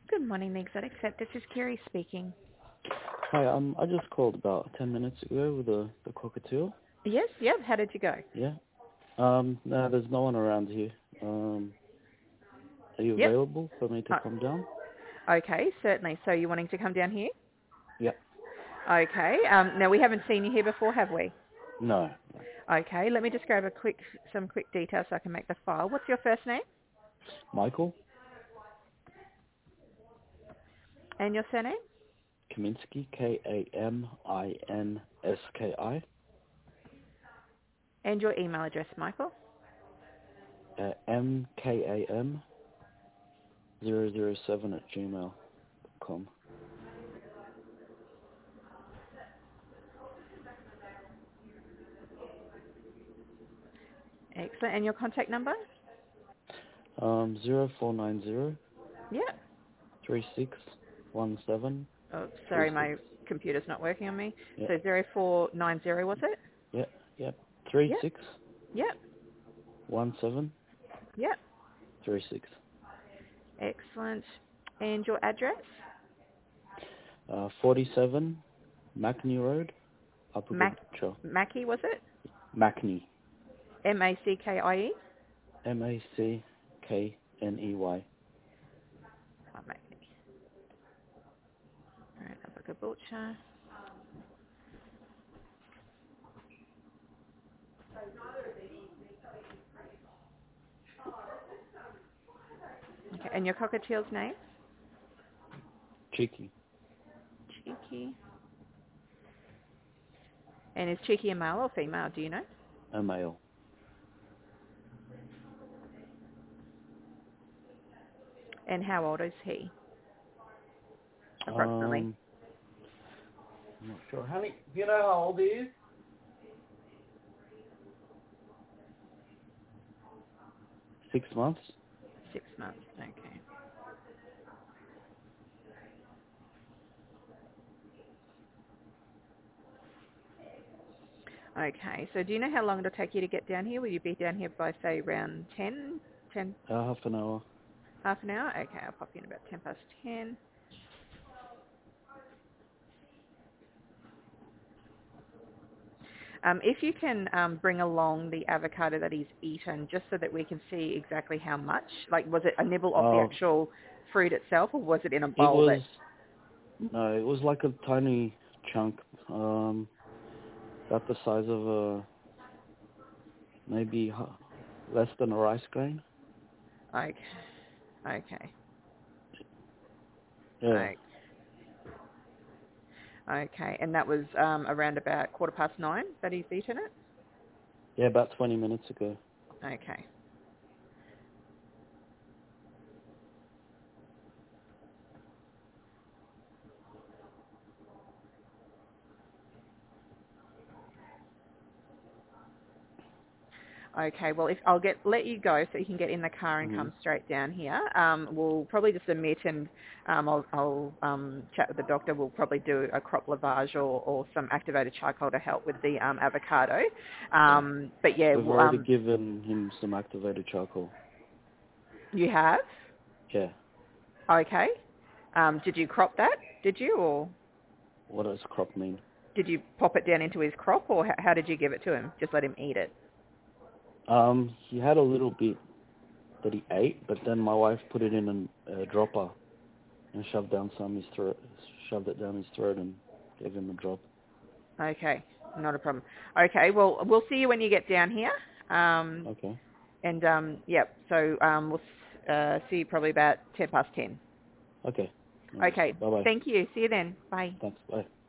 Good morning, the Exotic Set. This is Kerry speaking. Hi, I just called about 10 minutes ago with the cockatiel. Yes, yep. How did you go? Yeah. No, there's no one around here. Are you Yep. available for me to come down? Okay, certainly. So you're wanting to come down here? Yeah. Okay. Now, we haven't seen you here before, have we? No. Okay, let me just grab some quick details so I can make the file. What's your first name Michael and your surname? Kaminsky, Kaminski, And your email address, Michael? mkam007@gmail.com. Excellent. And your contact number? 0490 Yep. 361736. Oh, sorry, my computer's not working on me. Yeah. So 0490, was it? Yeah. Yeah. Yep. Yep. 361736. Yep. Excellent. And your address? 47 Mackney Road, Upper Goodchill. Mackie, was it? Mackney. Mackie? Mackney. Oh, Mackie. All right, Upper Caboolture. Okay, and your cockatiel's name? Cheeky. Cheeky. And is Cheeky a male or female, do you know? A male. And how old is he? Approximately. I'm not sure. Honey, do you know how old he is? 6 months. 6 months, okay. Okay, so do you know how long it'll take you to get down here? Will you be down here by, say, around 10? Half an hour. Half an hour? Okay, I'll pop you in about 10 past 10. If you can bring along the avocado that he's eaten, just so that we can see exactly how much. Like, was it a nibble off the actual fruit itself, or was it in a bowl? It was like a tiny chunk, about the size of maybe less than a rice grain. Okay. Okay. Yeah. Okay. And that was around about 9:15 that he's eaten it? Yeah, about 20 minutes ago. Okay. Okay, well, if I'll let you go so you can get in the car and come straight down here. We'll probably just admit and I'll chat with the doctor. We'll probably do a crop lavage or some activated charcoal to help with the avocado. But yeah, We've already given him some activated charcoal. You have? Yeah. Okay. Did you crop that? Did you, or What does crop mean? did you pop it down into his crop, or how did you give it to him? Just let him eat it? He had a little bit that he ate, but then my wife put it in a dropper and shoved it down his throat and gave him a drop. Okay, not a problem. Okay, well, we'll see you when you get down here. Okay. And, yep, so we'll see you probably about 10 past 10. Okay. Okay, Bye-bye. thank you. See you then. Bye. Thanks. Bye.